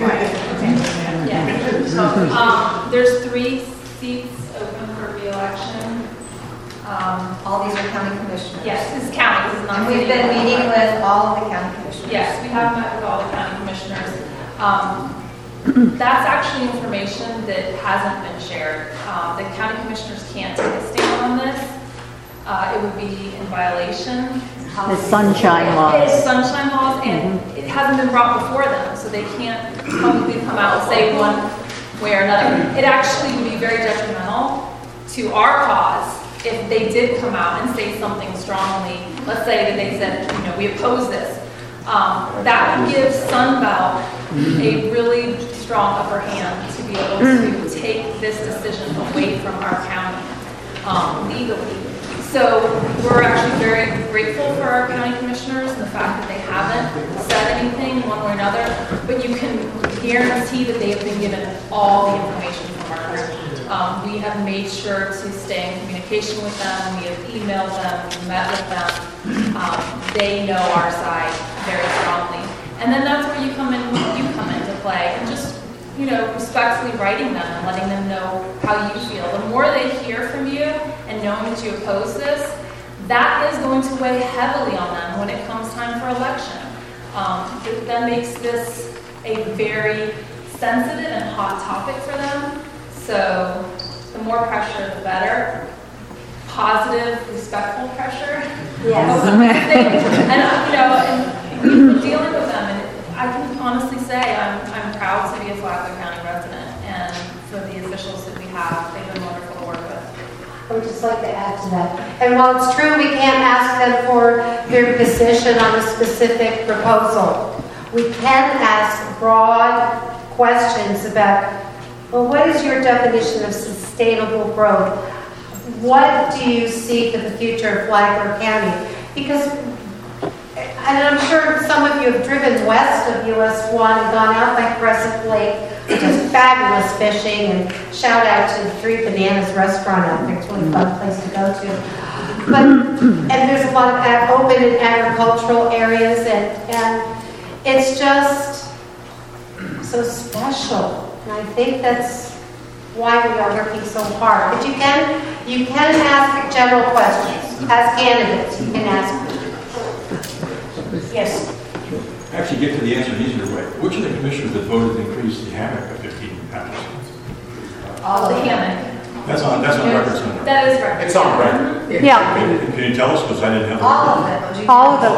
Yeah. So there's 3 seats open for re-election. All these are county commissioners. Yes, this is county. This is not. And we've been meeting with all of the county commissioners. Yes, we have met with all the county commissioners. That's actually information that hasn't been shared. The county commissioners can't take a stand on this. It would be in violation. The sunshine laws. It's sunshine laws, and it hasn't been brought before them, so they can't publicly come out and say one way or another. It actually would be very detrimental to our cause if they did come out and say something strongly. Let's say that they said, we oppose this. That would give Sunbelt a really strong upper hand to be able to take this decision away from our county legally. So we're actually very grateful for our county commissioners and the fact that they haven't said anything one way or another, but you can guarantee that they have been given all the information from our group. We have made sure to stay in communication with them. We have emailed them, met with them. They know our side very strongly. And then that's where you come into play, and just respectfully writing them and letting them know how you feel. The more they hear from you and knowing that you oppose this, that is going to weigh heavily on them when it comes time for election. That makes this a very sensitive and hot topic for them. So the more pressure, the better. Positive, respectful pressure. Yes. And we've been dealing with them, and I can honestly say I'm proud to be a Flagler County resident, and for the officials that we have, they've been wonderful to work with. I would just like to add to that. And while it's true we can't ask them for their position on a specific proposal, we can ask broad questions about, well, what is your definition of sustainable growth? What do you see for the future of Flagler County? Because, and I'm sure some of you have driven west of US 1 and gone out by Crescent Lake, which is fabulous fishing, and shout out to the Three Bananas restaurant out there. It's a really fun place to go to. and there's a lot of open and agricultural areas, and it's just so special. And I think that's why we are working so hard. But you can ask general questions. As candidates, you can ask. Yes. Actually get to the answer an easier way. Which of the commissioners that voted to increase the hammock by 15 pounds? All the hammock. That's on record somewhere. That is record. It's on record. Yeah, Can you tell us, because I didn't have All of them. all of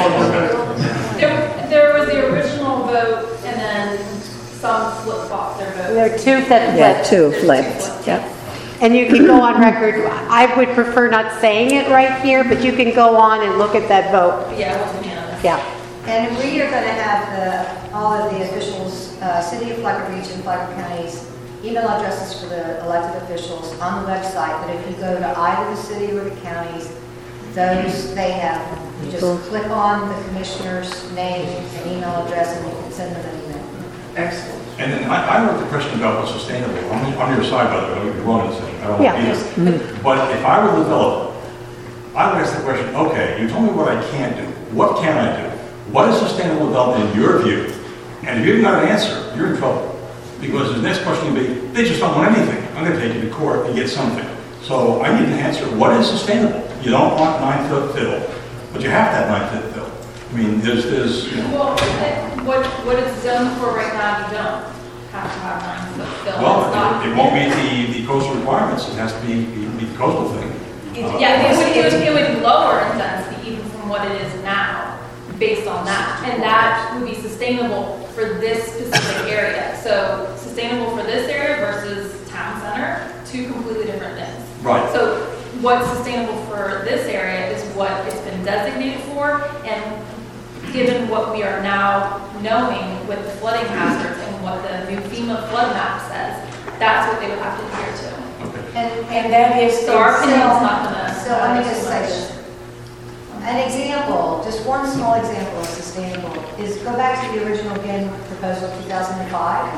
them. There was the original vote, and then some flip-flopped their votes. There are two that Yeah, flipped. 2 flipped. Yep. And you can go on record. I would prefer not saying it right here, but you can go on and look at that vote. Yeah, it was unanimous. Yeah. And we are going to have all of the officials, City of Flagler Beach and Flagler County's email addresses for the elected officials on the website. But if you go to either the city or the counties, those they have, you just click on the commissioner's name and email address and you can send them an email. Excellent. And then I wrote the question about what's sustainable. I'm on your side, by the way. I don't get wrong in this thing. I don't want to be here. But if I were the developer, I would ask the question, okay, you told me what I can't do. What can I do? What is sustainable development in your view? And if you haven't got an answer, you're in trouble. Because the next question will be, they just don't want anything. I'm going to take you to court and get something. So I need an answer. What is sustainable? You don't want 9-foot fill, but you have to have 9-foot fill. I mean, there's Well, what it's zoned for right now, you don't have to have 9-foot fill. Well, It's not- it won't meet the coastal requirements. It has to be the coastal thing. Yeah, it would lower in density even from what it is now, based on that. And that would be sustainable for this specific area. So sustainable for this area versus town center, two completely different things. Right. So what's sustainable for this area is what it's been designated for, and given what we are now knowing with the flooding hazards and what the new FEMA flood map says, that's what they would have to adhere to. And that is, So our opinion is not gonna. So let me just say this. An example, just one small example of sustainable, is go back to the original GIN proposal 2005.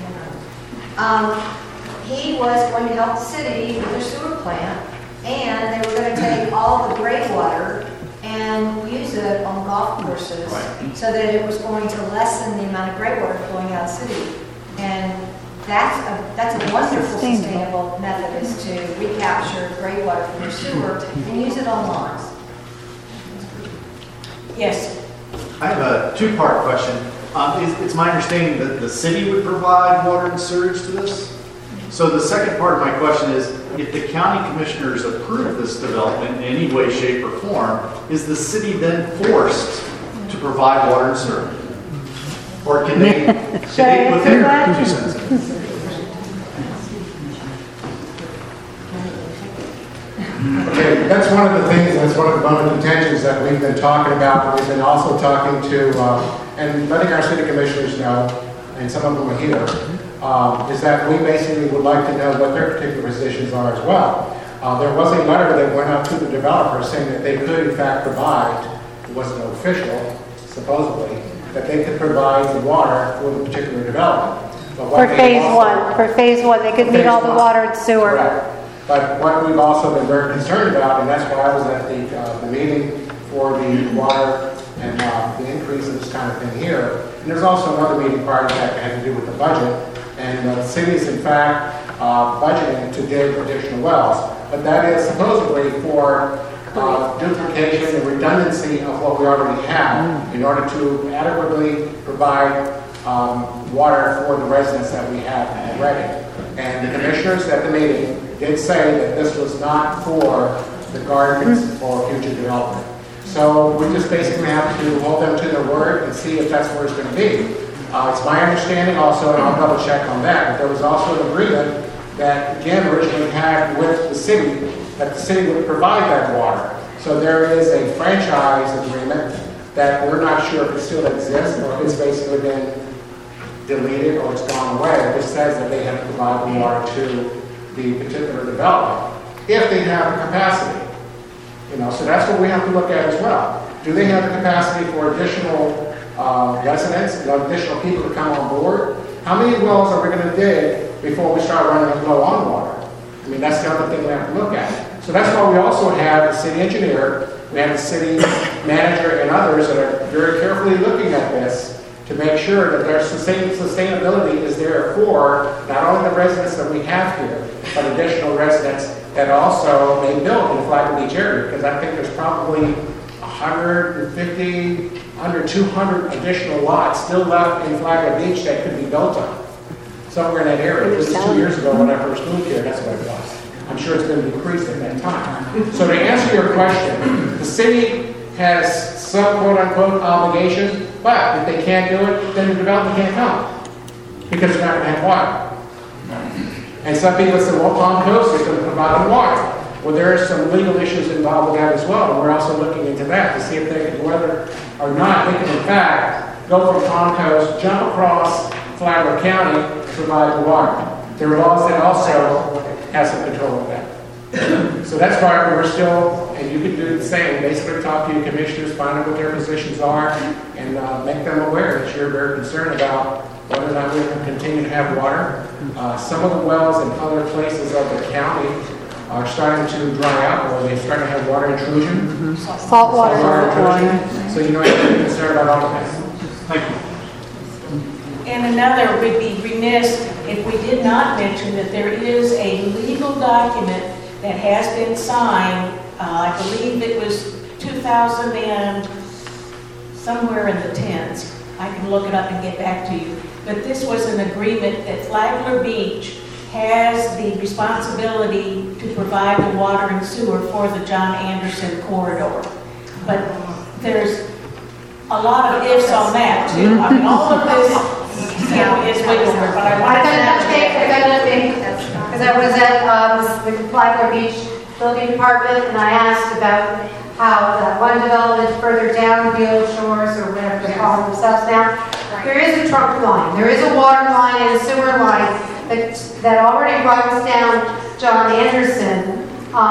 He was going to help the city with their sewer plant, and they were going to take all the gray water and use it on golf courses so that it was going to lessen the amount of gray water flowing out of the city. And that's a wonderful sustainable method, is to recapture gray water from your sewer and use it on lawns. yes. I have a two-part question. It's my understanding that the city would provide water and sewage to this? So the second part of my question is, if the county commissioners approve this development in any way, shape, or form, is the city then forced to provide water and sewage? Or can they put their 2 cents in? Okay, that's one of the things, and that's one of the bone of contentions that we've been talking about. We've been also talking to, and letting our city commissioners know, and some of them are here, is that we basically would like to know what their particular positions are as well. There was a letter that went out to the developer saying that they could in fact provide, it wasn't official, supposedly, that they could provide the water for the particular development. But what For they phase also- one, they could meet all the water and sewer. Correct. But what we've also been very concerned about, and that's why I was at the meeting for the water and the increase of this kind of thing here. And there's also another meeting prior to that that had to do with the budget. And the city is in fact budgeting to dig additional wells. But that is supposedly for duplication and redundancy of what we already have in order to adequately provide water for the residents that we have already. And the commissioners at the meeting did say that this was not for the gardens or future development. So we just basically have to hold them to their word and see if that's where it's going to be. It's my understanding also, and I'll double check on that, but there was also an agreement that again originally had with the city, that the city would provide that water. So there is a franchise agreement that we're not sure if it still exists or if it's basically been deleted or it's gone away. It just says that they have to provide the water to the particular development if they have the capacity. So that's what we have to look at as well. Do they have the capacity for additional residents, additional people to come on board? How many wells are we going to dig before we start running low on water? I mean, that's the other thing we have to look at. So that's why we also have the city engineer, we have the city manager and others that are very carefully looking at this to make sure that their sustainability is there for not only the residents that we have here, but additional residents that also may build in the Flagler Beach area, because I think there's probably 150, under 200 additional lots still left in Flagler Beach that could be built on, somewhere in that area. This is 2 years ago when I first moved here, that's what it was. I'm sure it's been decreased at that time. So to answer your question, the city has some quote-unquote obligation, but if they can't do it, then the development can't come, because they're not going to have water. And some people say, well, Palm Coast is going to provide them water. Well, there are some legal issues involved with that as well, and we're also looking into that to see if they can, whether or not they can in fact go from Palm Coast, jump across Flagler County, and provide the water. There are laws that also have some control of that. So that's why we're still, and you can do the same, basically talk to your commissioners, find out what their positions are, and make them aware that you're very concerned about whether or not we can continue to have water. Some of the wells in other places of the county are starting to dry out, or they're starting to have water intrusion. Saltwater intrusion. So you know, you have to be concerned about all of that. Thank you. And another would be remiss if we did not mention that there is a legal document that has been signed, I believe it was 2000 and somewhere in the tens. I can look it up and get back to you. But this was an agreement that Flagler Beach has the responsibility to provide the water and sewer for the John Anderson corridor. But there's a lot of ifs on that too. I mean, all of this is wiggle room, but I wanted to because I was at the Flagler Beach Building Department, and I asked about how the one development further down Field Shores, or whatever they call themselves now, there is a trunk line, there is a water line and a sewer line that already runs down John Anderson.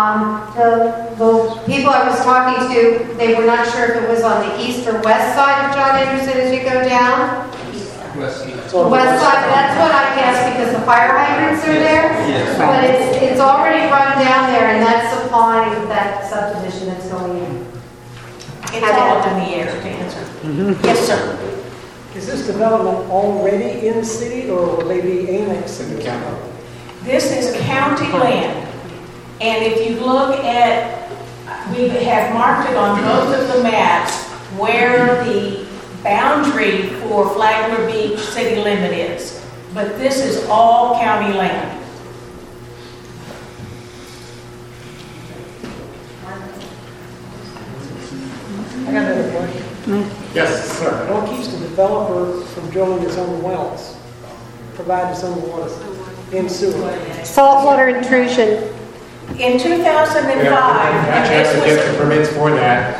The people I was talking to, they were not sure if it was on the east or west side of John Anderson as you go down. West side, that's what I guess, because the fire hydrants are there. Yes. But it's already run down there, and that's supplying that subdivision that's going in. It's all up in the air to answer. Yes, sir. Is this development already in the city, or will they be annexed in the county? This is county land. And if you look at, we have marked it on both of the maps where the boundary for Flagler Beach city limit is. But this is all county land. I got another question. Yes, sir. What keeps the developer from drilling his own wells, providing his own water and sewer? Saltwater intrusion. In 2005, and this was get the permits for that.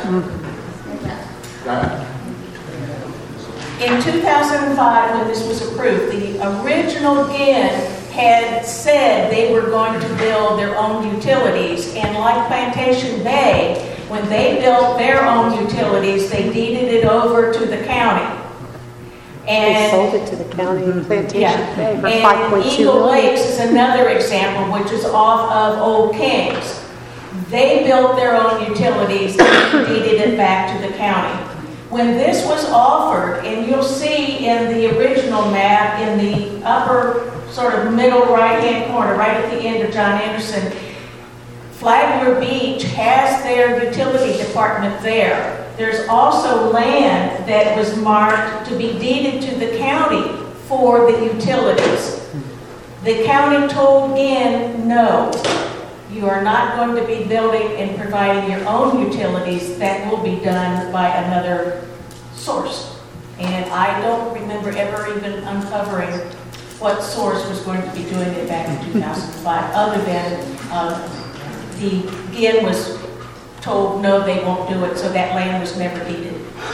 In 2005, when this was approved, the original GIN had said they were going to build their own utilities, and like Plantation Bay, when they built their own utilities, they deeded it over to the county. And they sold it to the county in Plantation Bay for and $5.2 Eagle million. Lakes is another example, which is off of Old Kings. They built their own utilities and deeded it back to the county. When this was offered, and you'll see in the original map in the upper sort of middle right-hand corner, right at the end of John Anderson, Flagler Beach has their utility department there. There's also land that was marked to be deeded to the county for the utilities. The county told GIN, no, you are not going to be building and providing your own utilities. That will be done by another source. And I don't remember ever even uncovering what source was going to be doing it back in 2005, other than the GIN was told, no, they won't do it, so that land was never deeded.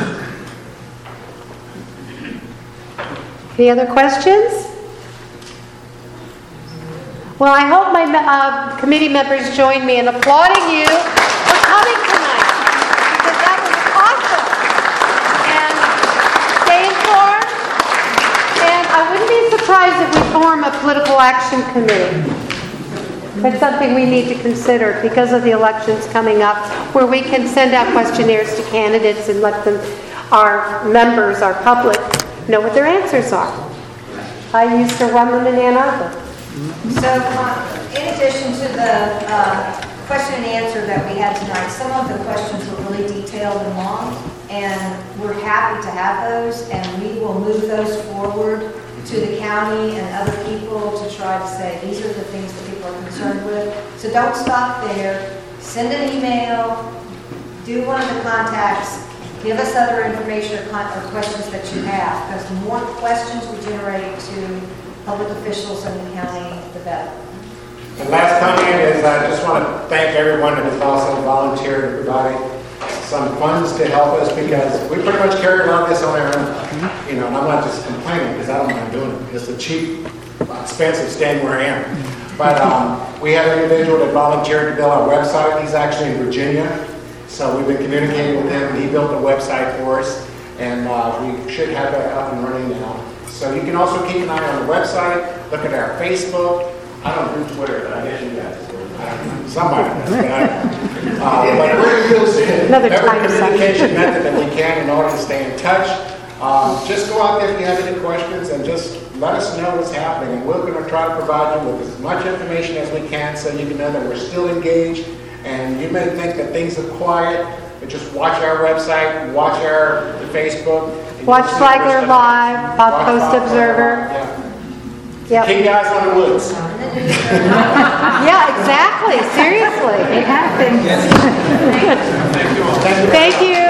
Any other questions? Well, I hope my committee members join me in applauding you for coming tonight, because that was awesome. And stay informed. And I wouldn't be surprised if we form a political action committee. It's something we need to consider because of the elections coming up, where we can send out questionnaires to candidates and let them, our members, our public, know what their answers are. I used to run them in Ann Arbor. So, in addition to the question and answer that we had tonight, some of the questions were really detailed and long, and we're happy to have those, and we will move those forward to the county and other people to try to say, these are the things that people are concerned with. So don't stop there. Send an email, do one of the contacts, give us other information or questions that you have, because the more questions we generate to public officials in the county, the better. The last comment is I just want to thank everyone that has also volunteered to provide some funds to help us, because we pretty much carry a lot of this on our own. You know, and I'm not just complaining because I don't mind doing it. It's a cheap, expensive staying where I am. But we had an individual that volunteered to build our website. He's actually in Virginia. So we've been communicating with him, and he built a website for us. And we should have that up and running now. So you can also keep an eye on the website, look at our Facebook. I don't do Twitter, but I guess you guys do. Somebody does. But we're going to use every communication method that we can in order to stay in touch. Just go out there if you have any questions and just let us know what's happening. And we're going to try to provide you with as much information as we can so you can know that we're still engaged. And you may think that things are quiet, but just watch our website, watch our Facebook. Watch Flagler Live, Bob Coast Observer. Yep. Keep your eyes on the woods. Yeah, exactly. Seriously. It happens. Thank you.